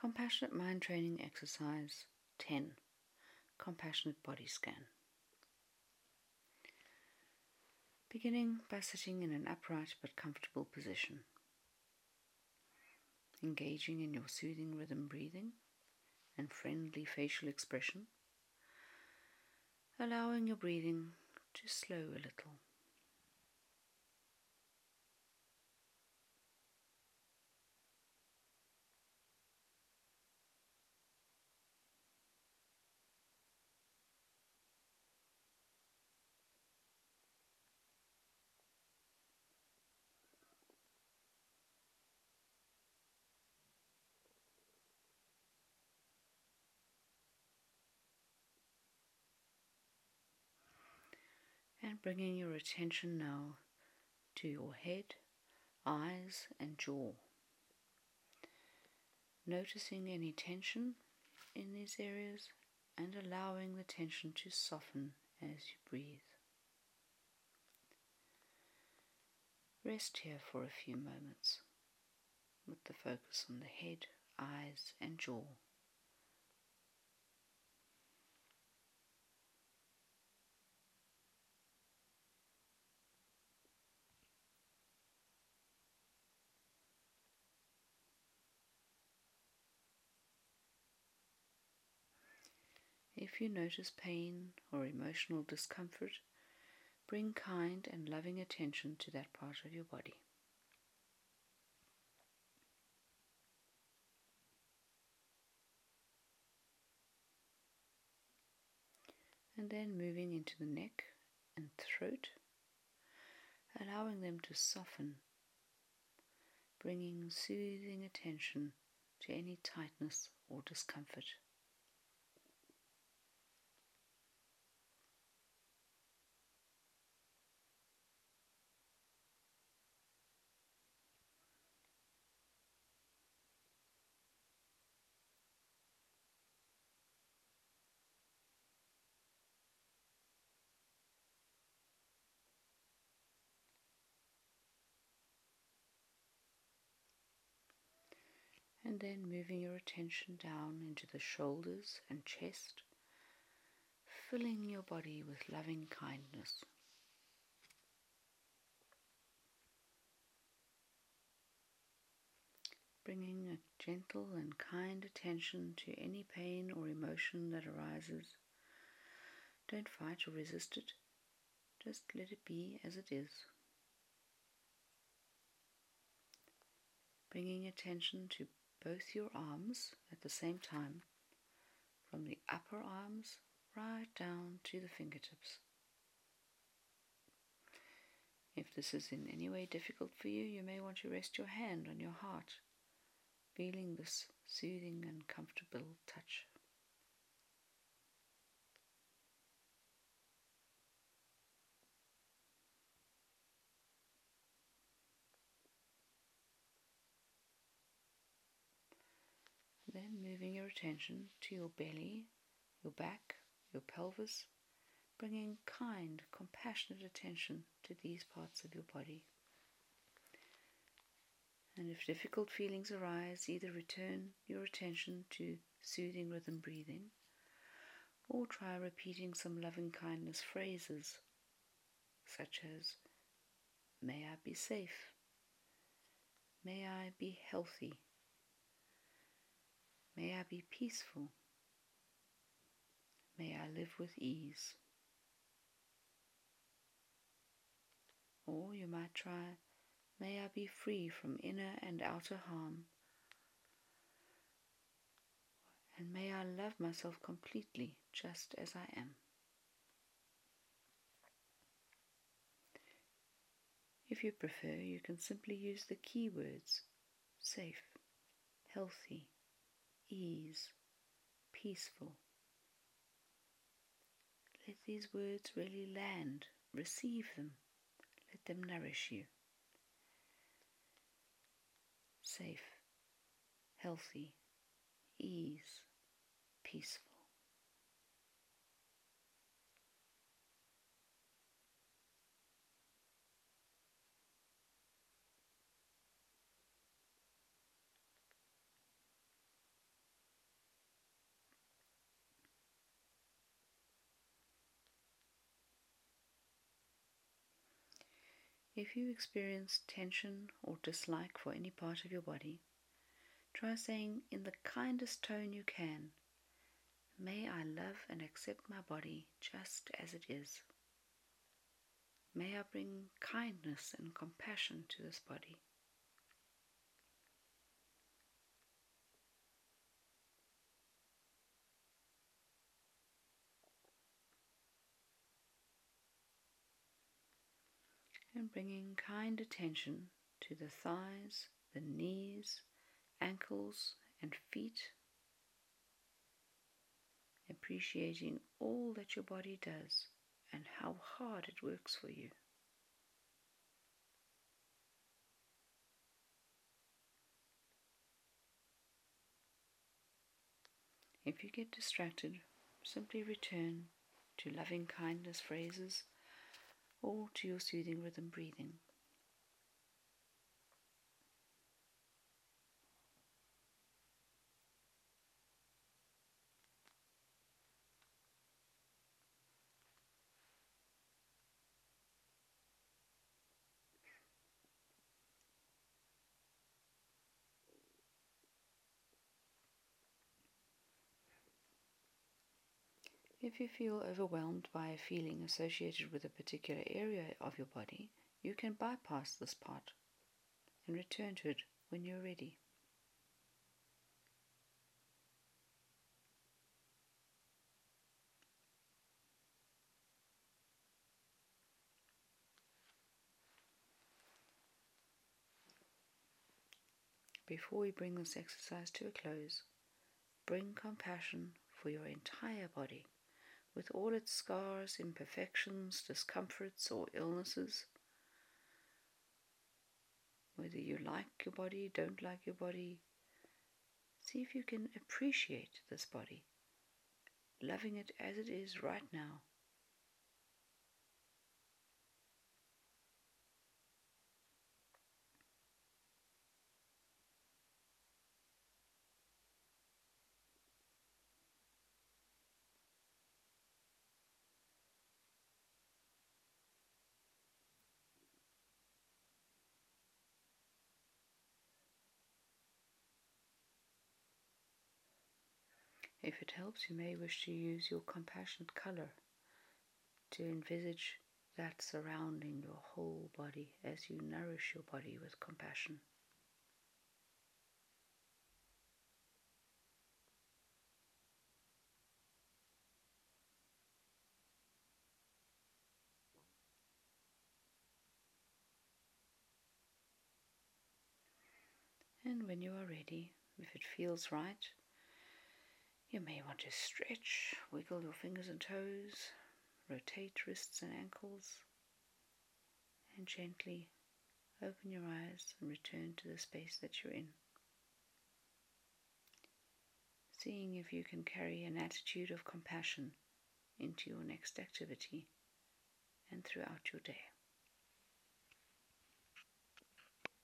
Compassionate Mind Training Exercise 10. Compassionate Body Scan. Beginning by sitting in an upright but comfortable position. Engaging in your soothing rhythm breathing and friendly facial expression. Allowing your breathing to slow a little. And bringing your attention now to your head, eyes and jaw. Noticing any tension in these areas and allowing the tension to soften as you breathe. Rest here for a few moments with the focus on the head, eyes and jaw. If you notice pain or emotional discomfort, bring kind and loving attention to that part of your body. And then moving into the neck and throat, allowing them to soften, bringing soothing attention to any tightness or discomfort. And then moving your attention down into the shoulders and chest, filling your body with loving kindness. Bringing a gentle and kind attention to any pain or emotion that arises. Don't fight or resist it, just let it be as it is. Bringing attention to both your arms at the same time, from the upper arms right down to the fingertips. If this is in any way difficult for you, you may want to rest your hand on your heart, feeling this soothing and comfortable touch. Then moving your attention to your belly, your back, your pelvis, bringing kind, compassionate attention to these parts of your body. And if difficult feelings arise, either return your attention to soothing rhythm breathing, or try repeating some loving kindness phrases, such as, "May I be safe," "May I be healthy," "May I be peaceful," "May I live with ease." Or you might try, "May I be free from inner and outer harm," and "May I love myself completely just as I am." If you prefer, you can simply use the keywords safe, healthy, ease, peaceful. Let these words really land. Receive them. Let them nourish you. Safe, healthy, ease, peaceful. If you experience tension or dislike for any part of your body, try saying in the kindest tone you can, "May I love and accept my body just as it is. May I bring kindness and compassion to this body." And bringing kind attention to the thighs, the knees, ankles, and feet, appreciating all that your body does and how hard it works for you. If you get distracted, simply return to loving kindness phrases or to your soothing rhythm breathing. If you feel overwhelmed by a feeling associated with a particular area of your body, you can bypass this part and return to it when you're ready. Before we bring this exercise to a close, bring compassion for your entire body, with all its scars, imperfections, discomforts, or illnesses. Whether you like your body, don't like your body, see if you can appreciate this body, loving it as it is right now. If it helps, you may wish to use your compassionate color to envisage that surrounding your whole body as you nourish your body with compassion. And when you are ready, if it feels right, you may want to stretch, wiggle your fingers and toes, rotate wrists and ankles, and gently open your eyes and return to the space that you're in. Seeing if you can carry an attitude of compassion into your next activity and throughout your day.